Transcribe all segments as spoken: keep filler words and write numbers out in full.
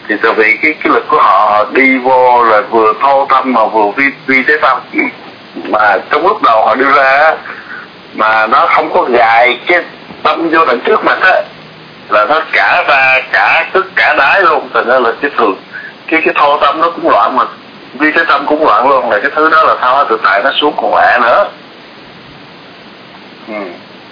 Thì tại vì cái cái lực của họ đi vô là vừa thô tâm mà vừa vi vi tế tâm, mà trong lúc đầu họ đưa ra mà nó không có gài cái tâm vô đằng trước mặt á, là nó cả ra cả tức cả đáy luôn. Thành ra là cái thường cái cái thô tâm nó cũng loạn, mà vi tế tâm cũng loạn luôn, là cái thứ đó là tha hóa tự tại nó xuống còn lạ nữa. Ừ.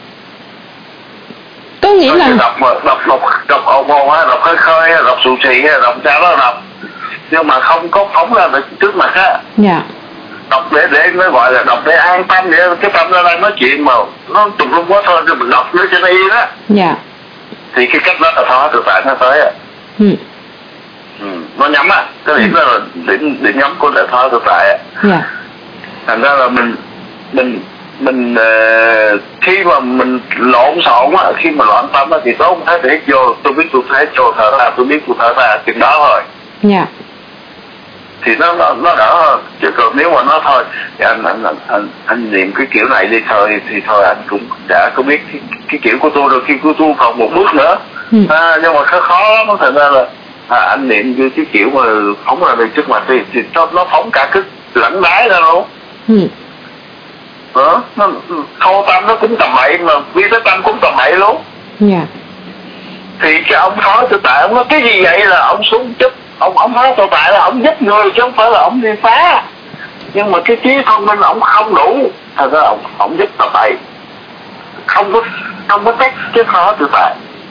Có nghĩa là đọc mà đọc đọc đọc ồn ồn á, đọc khơi khơi á, đọc xù xì á, đọc sao đó đọc, nhưng mà không có phóng ra được trước mặt á. Dạ. Đọc để để nó gọi là đọc để an tâm, để cái tâm nó đang nói chuyện mà nó tùm lum quá thôi, cho mình đọc nó cho nó yên á. Dạ. Thì cái cách đó là tha hóa tự tại nó tới á. Ừ. Ừ. Nó nhắm á, cái điểm đó là điểm điểm nhắm của đại tha hóa tự tại á. Dạ. Thành ra là mình mình mình uh, khi mà mình lộn xộn á, khi mà loạn tâm á, thì tôi không thấy để vô, tôi biết tôi thấy vô thở ra, tôi biết tôi thở ra chừng đó thôi. Dạ. Thì nó nó nó đỡ hơn. Chứ còn nếu mà nó thôi thì anh anh anh anh, anh niệm cái kiểu này đi thôi, thì thôi anh cũng đã có biết cái, cái kiểu của tôi rồi, khi của tôi còn một bước nữa. Ừ. À, nhưng mà khó khó lắm. Thành ra là à, anh niệm cái, cái kiểu mà phóng ra được trước mặt thì, thì nó, nó phóng cả cái lẫn đáy ra luôn. Ừ. Đó, nó thô tâm nó cũng tầm bậy, mà vi tế tâm cũng tầm bậy luôn. Dạ. Thì cái ông phó tự tại ông nói cái gì vậy, là ông xuống giúp ông ông phó tự tại là ông giúp người chứ không phải là ông đi phá. Nhưng mà cái trí thông minh ông không đủ, thành ra ông ông giúp tự tại, không có không có tách cái phó tự tại.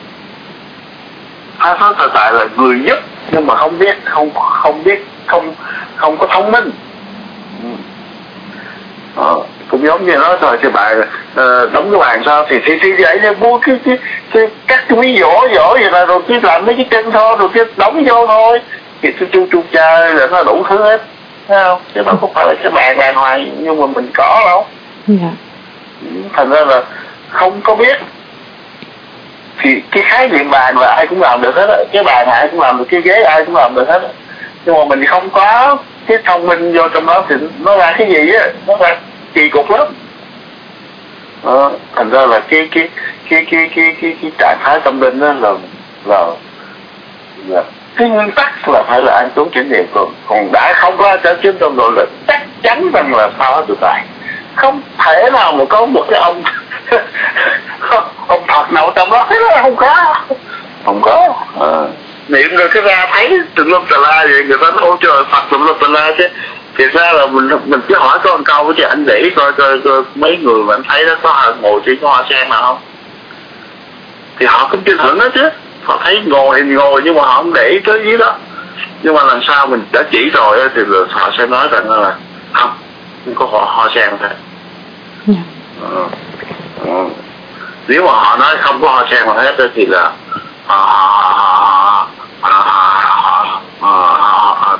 Phó tự tại là người giúp nhưng mà không biết không không biết không không có thông minh. Ờ, cũng giống như nói thôi, thì bạn uh, đóng cái bàn sao thì thì thì vậy nha, mua cái cái cái cắt cái miếng vỏ vỏ vậy là rồi cái làm mấy cái chân thôi, rồi cái đóng vô thôi, thì tôi chu chu cha là nó đủ thứ hết, thấy không? Chứ nó không phải là cái bàn bàn hoài nhưng mà mình có đâu. Dạ. Thành ra là không có biết. Thì cái khái niệm bàn là ai cũng làm được hết á, cái bàn ai cũng làm được, cái ghế ai cũng làm được hết á, nhưng mà mình không có cái thông minh vô trong đó thì nó ra cái gì á, nó ra kỳ cục lắm. Đó, thành ra là cái cái cái cái cái cái, cái trạng thái tâm linh đó là là là cái nguyên tắc là phải là ăn trốn chánh niệm, còn còn đã không có cho chính trong độ là chắc chắn rằng là sao hết tự tại. Không thể nào mà có một cái ông ông Phật nào trong đó, thế đó không có không có à. Niệm rồi cái ra thấy tùm lum tà la vậy, người ta nói ôi trời Phật tùm lum tà la chứ. Thì ra là mình mình cứ hỏi có một câu chứ anh để coi coi, coi mấy người mà anh thấy đó có họ ngồi trên cái hoa sen nào không, thì họ cũng tin tưởng đó chứ. Họ thấy ngồi thì ngồi nhưng mà họ không để ý tới dưới đó. Nhưng mà lần sau mình đã chỉ rồi thì họ sẽ nói rằng là không, không có hoa, hoa sen thôi. Yeah. Ừ. Ừ. Nếu mà họ nói không có hoa sen mà hết thì là à, à, à, à, à,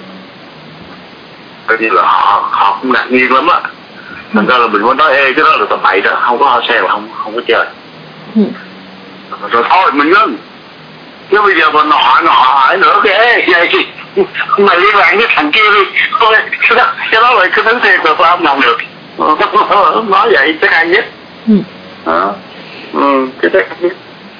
coi như là họ họ cũng ngạc nhiên lắm á. Thành ra là mình muốn nói ê cái đó là tầm bậy đó, không có hoa sen là không không có chơi. Ừ. Rồi thôi mình ngưng. Chứ bây giờ mình hỏi nó hỏi nữa cái ê vậy gì mày liên lạc với thằng kia đi thôi, cái đó cái đó là cái thứ thiệt là sao không làm được. Nói vậy chắc hay nhất. Ừ. Đó. Ừ, cái chắc hay nhất.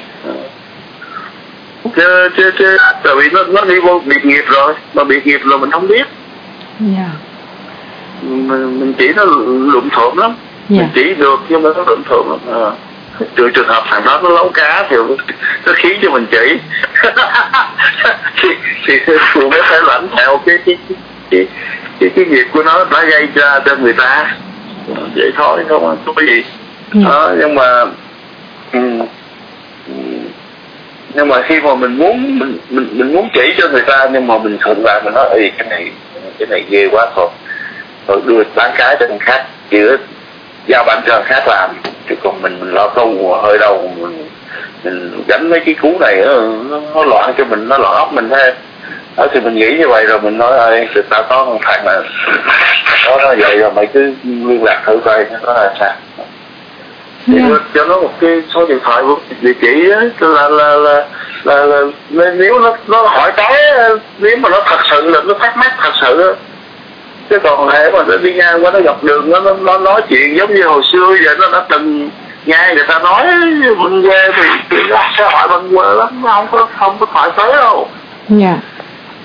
Chứ chứ chứ tại vì nó nó đi vô biệt nghiệp rồi, mà biệt nghiệp rồi mình không biết. Dạ. Mình, mình chỉ nó lụm thộm lắm. Dạ. Mình chỉ được nhưng mà nó lụm thộm lắm. À. Trừ trường hợp thằng đó nó nấu cá thì nó khiến cho mình chỉ thì thì mình mới phải lãnh theo cái cái cái cái cái, cái nghiệp của nó đã gây ra cho người ta vậy thôi, không có cái gì. Yeah. Đó, nhưng mà um, nhưng mà khi mà mình muốn mình mình mình muốn chỉ cho người ta nhưng mà mình thuận lại mình nói ê cái này cái này ghê quá thôi, rồi đưa bán cái cho người khác, giữa giao ban cho người khác làm, chứ còn mình mình lo tu hơi đâu mình, mình gánh mấy cái cú này nó, nó loạn cho mình, nó loạn óc mình thêm. Đó thì mình nghĩ như vậy rồi mình nói ơi người ta có một thằng mà đó nó vậy rồi mày cứ liên lạc thử coi nó là sao. Thì yeah. Cho nó một cái số điện thoại của địa chỉ á, là là là, là, là, là nếu nó nó hỏi cái nếu mà nó thật sự là nó thắc mắc thật sự. Chứ còn hệ mà nó đi ngang qua nó gặp đường nó, nó, nó nói chuyện giống như hồi xưa giờ nó đã từng nghe người ta nói mình quê thì, thì nó sẽ hỏi bằng quê lắm, nó không có không có thoại tới đâu. Dạ.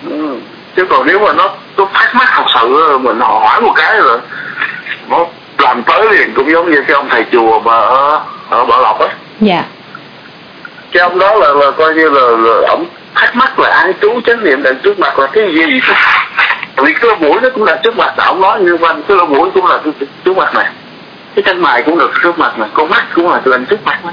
Ừ. Chứ còn nếu mà nó nó thắc mắc thật sự mình hỏi một cái rồi nó làm tới liền, cũng giống như cái ông thầy chùa mà ở, ở Bảo Lộc á. Dạ. Cái ông đó là, là coi như là, là ông thắc mắc là ai chú chánh niệm đằng trước mặt là cái gì. Vì cái lỗ mũi nó cũng là trước mặt, ông nói như vậy, cái lỗ mũi cũng là trước mặt này, cái chân mày cũng được trước mặt này, con mắt cũng là đằng trước mặt này.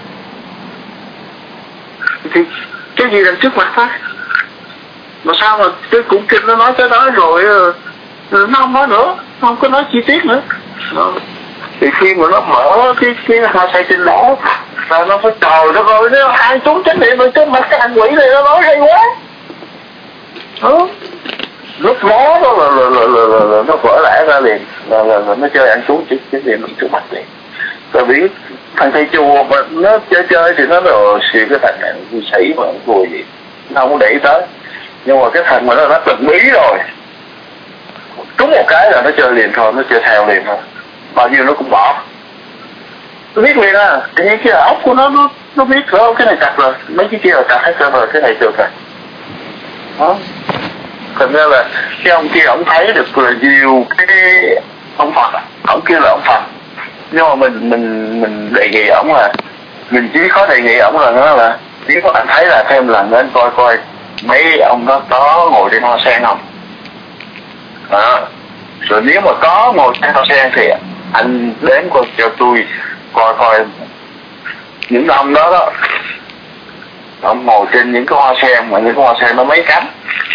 Thì cái gì đằng trước mặt thôi. Mà sao mà cái cũng kinh nó nói tới đó rồi nó không nói nữa, nó không có nói chi tiết nữa. Đó. Thì khi mà nó mở cái cái hoa say tinh đó là nó phải trời đất ơi, nó ai trốn tránh niệm rồi trước mặt cái thằng quỷ này nó nói hay quá. Đó. Lúc đó đó là, là, là, là, là, là nó vỡ lẽ ra liền, là, là, là nó chơi ăn trốn chỉ cái niệm trước mặt liền. Tại vì thằng thầy chùa mà nó chơi chơi thì nó rồi xì cái thằng này nó sĩ mà nó vui gì, nó không có để ý tới. Nhưng mà cái thằng mà nó đã từng ý rồi, trúng một cái là nó chơi liền thôi, nó chơi theo liền thôi, bao nhiêu nó cũng bỏ. Nó biết liền à, tự nhiên cái ốc của nó nó nó biết rồi, cái này chặt rồi, mấy cái kia là chặt hết rồi, cái này được rồi. Đó. Thành ra là cái ông kia ông thấy được là nhiều cái ông Phật, ông kia là ông Phật, nhưng mà mình mình mình đề nghị ổng là mình chỉ có đề nghị ổng là nó là nếu có anh thấy là thêm lần nên coi coi mấy ông đó có ngồi trên hoa sen không. Đó. Rồi nếu mà có ngồi trên hoa sen thì anh đến coi cho tôi coi coi những ông đó đó, ông ngồi trên những cái hoa sen mà những cái hoa sen nó mấy cánh.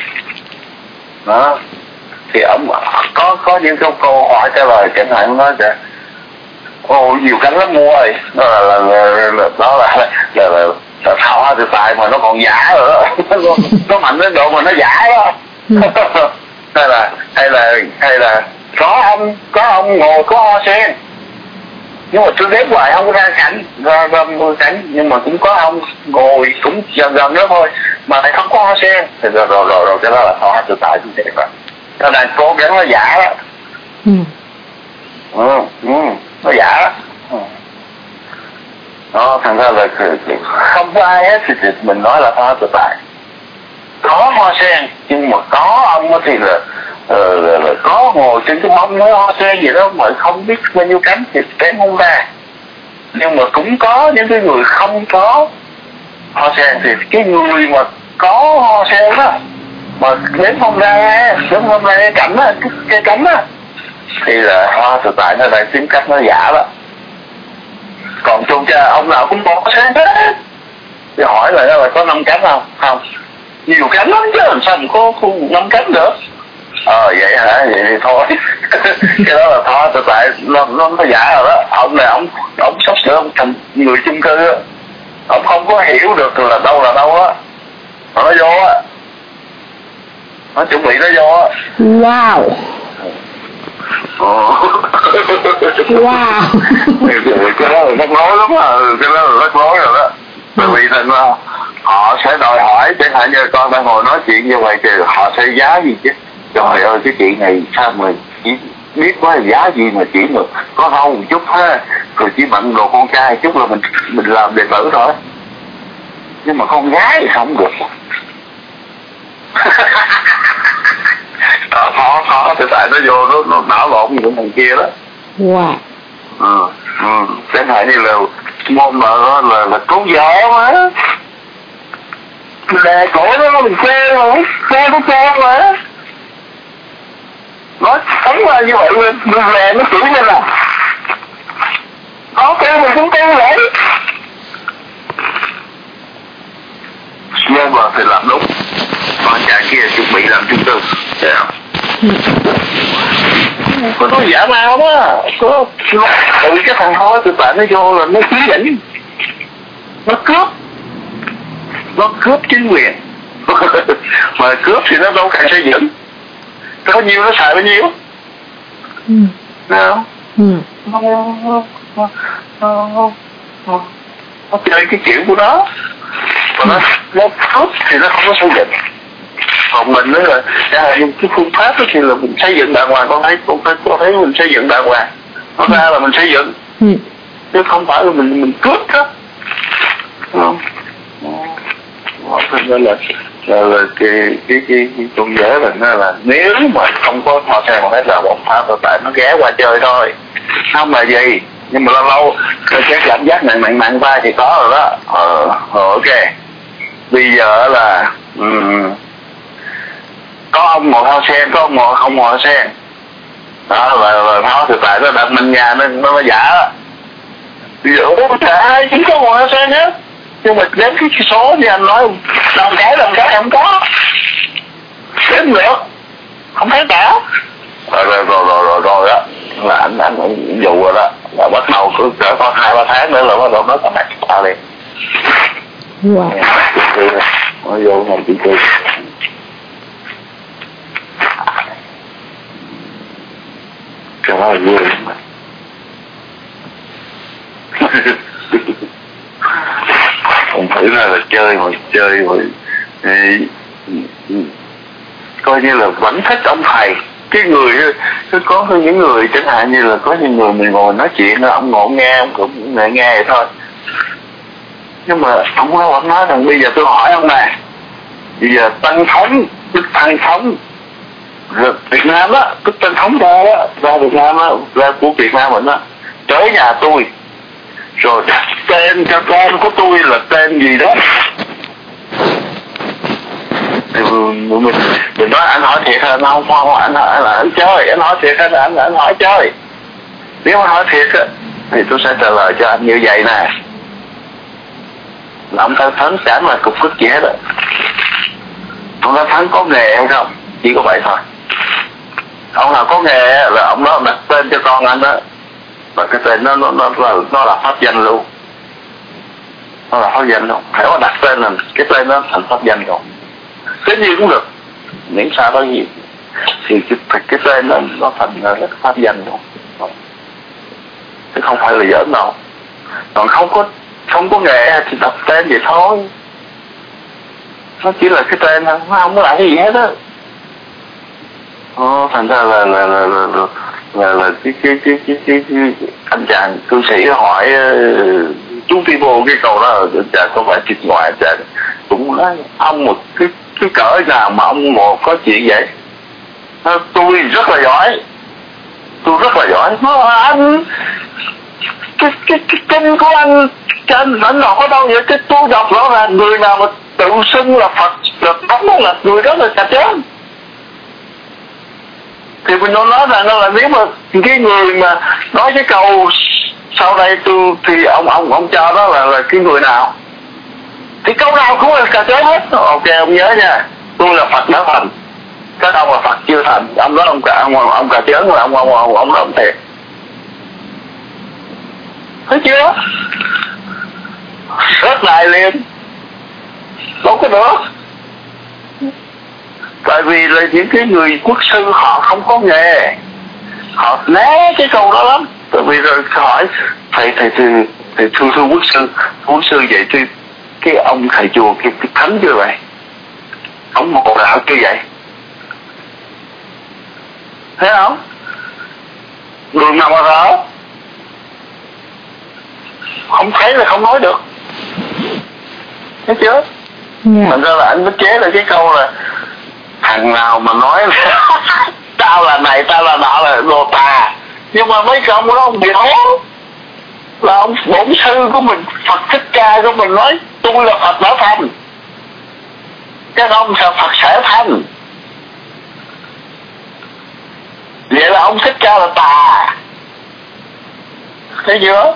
Đó. Thì ông có có những câu câu hỏi trả lời, chẳng hạn ông nói là ồ nhiều cánh lắm mua ơi, đó là là là là đó là là là, là thao hoa tự tại mà nó còn giả rồi đó. nó, nó mạnh đến độ mà nó giả đó. hay là hay là hay là có ông có ông ngồi có hoa sen, nhưng mà tôi đếm hoài không có ra cảnh ra ra cảnh, nhưng mà cũng có ông ngồi cũng gần gần đó thôi mà lại không có hoa sen, thì rồi rồi rồi, rồi cái đó là thao hoa tự tại tôi thiệt rồi. Nó đang cố gắng nó giả đó. Ừ. Ừ, ừ, nó giả đó. Ừ. Đó, thành ra là không có ai hết thì mình nói là hoa tự tại. Có hoa sen, nhưng mà có ông thì là, là, là, là có ngồi trên cái mông nói hoa sen gì đó mà không biết bao nhiêu cánh thì kém không ra. Nhưng mà cũng có những cái người không có hoa sen thì cái người mà có hoa sen đó mà đến không ra, đến không ra cái cảnh á, cái, cái cánh á, thì là hoa tự tại nó đang tìm cách nó giả đó. Còn chung cha ông nào cũng có sen hết. Thì hỏi là nó là có năm cánh không? Không. Nhiều cánh lắm chứ làm sao mà có năm cánh nữa. Ờ vậy hả? Vậy thì thôi. Cái đó là thôi tự tại nó, nó, nó giả rồi đó. Ông này ông ông sắp sửa ông thành người chung cư á. Ông không có hiểu được là đâu là đâu á. Mà nó vô á. Nó chuẩn bị nó vô á. Wow. Ồ. Wow. Cái đó là rắc rối lắm à. Cái đó là rắc rối rồi đó. Bởi vì thành ra họ sẽ đòi hỏi, chẳng hạn như con đang ngồi nói chuyện như vậy thì họ sẽ giá gì chứ. Trời ơi cái chuyện này sao mà chỉ biết có giá gì mà chỉ được có hâu một chút ha, rồi chỉ bận đồ con trai chút là mình mình làm đệ tử thôi. Nhưng mà con gái thì không được. Đó, khó khó thì tại nó vô nó nó đảo lộn như thằng kia đó. Wow. Ừ, ừ. Chẳng hạn như là môn mà là là cứu vợ mà đè cổ nó mình phê mà phê nó phê mà nói sống ra như vậy mình lè nó chửi lên là ok mình cũng kêu vậy, nhưng mà thì làm đúng. Con chàng kia chuẩn bị làm chung tư thấy không? Có nói giả mau đó, có từ cái thằng thôi từ tại nó vô là nó chí dẫn, nó cướp nó cướp chính quyền. Mà cướp thì nó đâu cần xây dựng, có nhiêu nó xài bao nhiêu. Ừ. Nào Ừ. nó, nó, nó, nó, nó, nó chơi cái kiểu của nó, mà nó, nó cướp thì nó không có xây dựng. Còn mình nữa là những cái phương pháp đó thì là mình xây dựng đàng hoàng. Con thấy con thấy, con thấy mình xây dựng đàng hoàng, nó ra là mình xây dựng. Ừ. Chứ không phải là mình mình cướp đó, không? Thành ra là là, là cái cái cái, cái con dế là nó là nếu mà không có hoa sen mà hết là bóng phá, tại nó ghé qua chơi thôi, không là gì, nhưng mà lâu lâu cái cảm giác nặng nặng nặng vai thì có rồi đó. Ờ, ờ ok. Bây giờ là um, có ông ngồi hoa sen, có ông ngồi không ngồi hoa sen đó, là là nó thực tại nó đặt mình nhà nó nó, nó giả đó. Bây giờ ủa ai chỉ có ngồi hoa sen hết, nhưng mà đến cái số như anh nói đồng cái đồng cái không có đến nữa, không thấy cả. Rồi rồi rồi rồi rồi, rồi đó là anh anh cũng dụ rồi đó, là bắt đầu cứ cỡ có hai ba tháng nữa là bắt đầu nó có mặt ta liền. Wow. Nó vô ngồi chị cười. Cái đó là vui lắm mà. Không phải là, là chơi mà chơi mà thì, coi như là vẫn thích ông thầy. Cái người cứ có những người chẳng hạn như là có những người mình ngồi nói chuyện ông ngồi nghe, ông cũng nghe nghe vậy thôi. Nhưng mà ông nói, ông nói rằng bây giờ tôi hỏi ông này, bây giờ Tân Thống, tức Tân Thống Việt Nam đó, tức Tân Thống ra đó, ra Việt Nam đó, ra của Việt Nam mình đó, tới nhà tôi rồi đặt tên cho con của tôi là tên gì đó. Thì mình, mình nói anh hỏi thiệt hay không, không anh hỏi là anh chơi, anh hỏi thiệt hay là anh, anh hỏi chơi. Nếu mà hỏi thiệt á thì tôi sẽ trả lời cho anh như vậy nè, là ông Tân Thắng chẳng là cục cức gì hết á. Ông Tân Thắng có nghề hay không, chỉ có vậy thôi. Ông nào có nghề là ông đó đặt tên cho con anh đó, và cái tên nó nó nó là nó là pháp danh luôn, nó là pháp danh luôn. Phải có đặt tên là cái tên nó thành pháp danh rồi, cái gì cũng được, miễn sao đó gì thì cái, cái tên nó nó thành rất pháp danh luôn, chứ không phải là giỡn đâu. Còn không có không có nghề thì đặt tên vậy thôi, nó chỉ là cái tên thôi, nó không có lại cái gì hết á. Ờ, thành ra là là là là là, là, là cái, cái, cái, cái, cái, cái anh chàng cư sĩ hỏi uh, chú Ti Vô cái câu đó, anh chàng không phải thịt ngoài, anh chàng cũng nói ông một cái cái cỡ nào mà ông ngồi có chuyện vậy. Nó, tôi rất là giỏi, tôi rất là giỏi. Nó anh cái cái cái kinh của anh trên anh đọc ở đâu vậy? Cái tôi đọc rõ ràng người nào mà tự xưng là Phật là đóng là người đó là cà chớn. Thì mình nói rằng là nếu mà cái người mà nói cái câu sau đây tôi thì ông ông ông cho đó là là cái người nào thì câu nào cũng là cà chớn hết. Ok ông nhớ nha, tôi là Phật đã thành, các ông là Phật chưa thành. Ông nói ông cả ông ông cà chớn là ông ông ông ông làm thiệt, thấy chưa? Rớt lại liền, đâu có nữa. Tại vì là những cái người quốc sư họ không có nghề, họ né cái câu đó lắm. Tại vì rồi hỏi thầy thầy thầy, thầy thưa thưa quốc sư, quốc sư vậy thì cái ông thầy chùa cái, cái thánh chưa vậy, ông một đạo chưa vậy, thấy không? Đường nào mà rõ không thấy là không nói được, thấy chưa? Yeah. Thành ra là anh mới chế là cái câu là thằng nào mà nói là tao là này tao là nọ là đồ tà. Nhưng mà mấy ông đó ông bị hố, là ông bổn sư của mình Phật Thích Ca của mình nói tôi là Phật đã thành, cái ông là Phật sẽ thành, vậy là ông Thích Ca là tà, thấy chưa?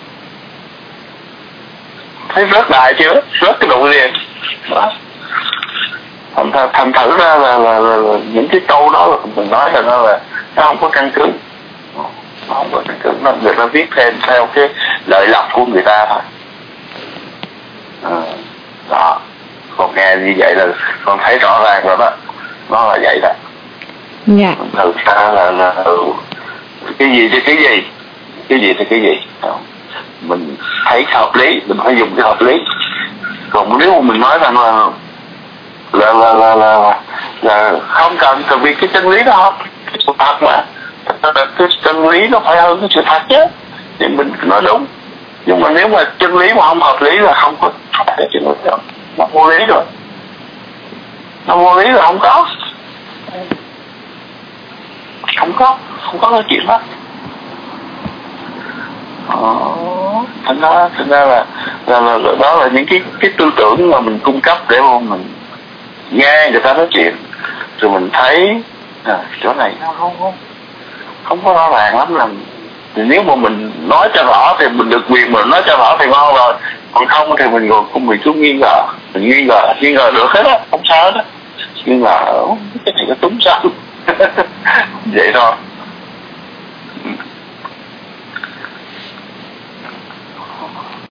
Thấy rớt đại chưa? Rớt cái đụng liền đó. Thành, thành thử ra là, là, là, là những cái câu đó là mình nói là nó là nó không có căn cứ, nó không có căn cứ, nó người ta viết thêm theo cái lợi lộc của người ta thôi. À, đó, còn nghe như vậy là con thấy rõ ràng rồi đó, nó là vậy đó. Dạ. Thực ra là, là cái gì thì cái gì, cái gì thì cái gì, mình thấy hợp lý mình phải dùng cái hợp lý. Còn nếu mà mình nói rằng là là là là là, là không cần, tại vì cái chân lý đó không sự thật mà, cái chân lý nó phải hơn cái sự thật chứ, thì mình nói đúng. Nhưng mà nếu mà chân lý mà không hợp lý là không có cái chuyện đó, nó vô lý rồi. nó vô lý là không có, không có không có cái chuyện đó. Ờ, thành ra thành ra là, là, là, là đó là những cái cái tư tưởng mà mình cung cấp để mà mình nghe người ta nói chuyện, rồi mình thấy à, chỗ này nó không không không có rõ ràng lắm. Là thì nếu mà mình nói cho rõ thì mình được quyền, mình nói cho rõ thì ngon rồi, còn không thì mình còn mình cứ nghi ngờ, mình nghi ngờ nghi ngờ được hết á, không sao hết á, nghi ngờ cái này có đúng sao vậy thôi.